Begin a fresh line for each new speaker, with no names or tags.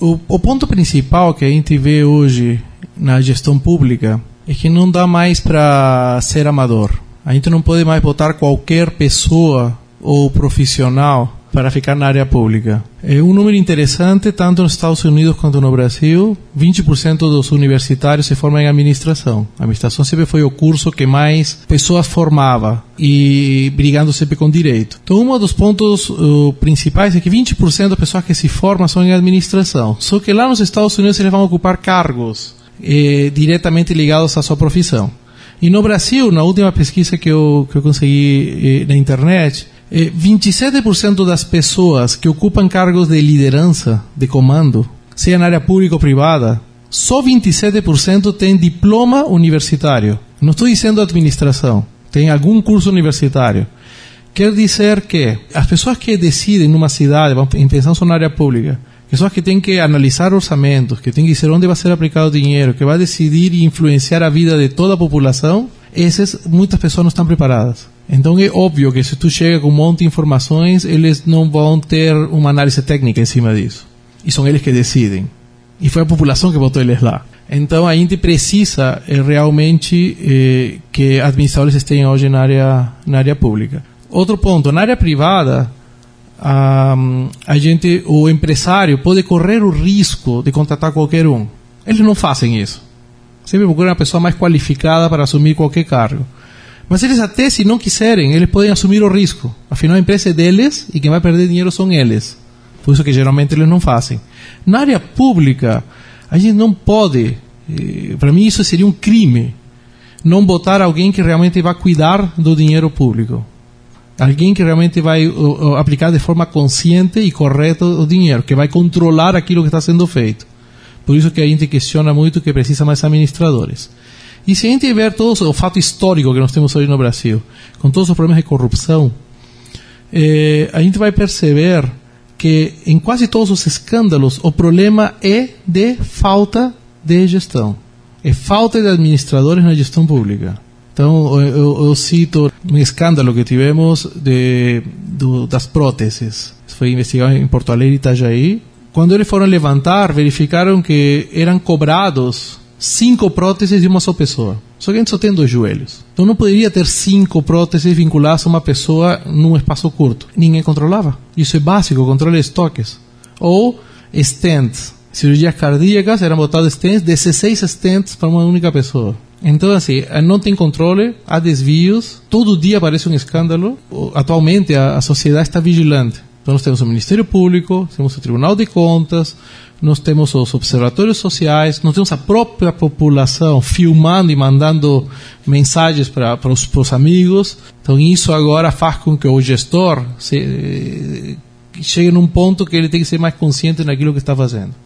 o ponto principal que a gente vê hoje na gestão pública é que não dá mais para ser amador. A gente não pode mais botar qualquer pessoa ou profissional para ficar na área pública. É um número interessante, tanto nos Estados Unidos quanto no Brasil, 20% dos universitários se formam em administração. A administração sempre foi o curso que mais pessoas formava, e brigando sempre com direito. Então, um dos pontos principais é que 20% das pessoas que se formam são em administração. Só que lá nos Estados Unidos eles vão ocupar cargos diretamente ligados à sua profissão. E no Brasil, na última pesquisa que eu consegui na internet, 27% das pessoas que ocupam cargos de liderança, de comando, seja na área pública ou privada, só 27% têm diploma universitário. Não estou dizendo administração, tem algum curso universitário. Quer dizer que as pessoas que decidem numa cidade, pensando na área pública, pessoas que têm que analisar orçamentos, que têm que dizer onde vai ser aplicado o dinheiro, que vai decidir e influenciar a vida de toda a população, muitas pessoas não estão preparadas. Então é óbvio que se tu chega com um monte de informações, eles não vão ter uma análise técnica em cima disso. E são eles que decidem. E foi a população que botou eles lá. Então a gente precisa realmente que administradores estejam hoje na área pública. Outro ponto, na área privada, o empresário pode correr o risco de contratar qualquer um. Eles não fazem isso. Sempre procuram uma pessoa mais qualificada para assumir qualquer cargo. Mas eles até, se não quiserem, eles podem assumir o risco. Afinal, a empresa é deles e quem vai perder dinheiro são eles. Por isso que geralmente eles não fazem. Na área pública, a gente não pode, para mim isso seria um crime, não botar alguém que realmente vai cuidar do dinheiro público. Alguém que realmente vai aplicar de forma consciente e correta o dinheiro, que vai controlar aquilo que está sendo feito. Por isso que a gente questiona muito que precisa mais administradores. E se a gente ver todo o fato histórico que nós temos hoje no Brasil, com todos os problemas de corrupção, a gente vai perceber que em quase todos os escândalos o problema é de falta de gestão. É falta de administradores na gestão pública. Então, eu cito um escândalo que tivemos das próteses. Foi investigado em Porto Alegre e Itajaí. Quando eles foram levantar, verificaram que eram cobrados 5 próteses de uma só pessoa. Só que a gente só tem 2 joelhos. Então não poderia ter 5 próteses vinculadas a uma pessoa num espaço curto. Ninguém controlava. Isso é básico, controle de estoques. Ou stents. Cirurgias cardíacas, eram botados stents, 16 stents para uma única pessoa. Então, assim, não tem controle, há desvios, todo dia aparece um escândalo. Atualmente a sociedade está vigilante. Então nós temos o Ministério Público, temos o Tribunal de Contas, nós temos os observatórios sociais, nós temos a própria população filmando e mandando mensagens para os amigos. Então isso agora faz com que o gestor chegue num ponto que ele tem que ser mais consciente naquilo que está fazendo.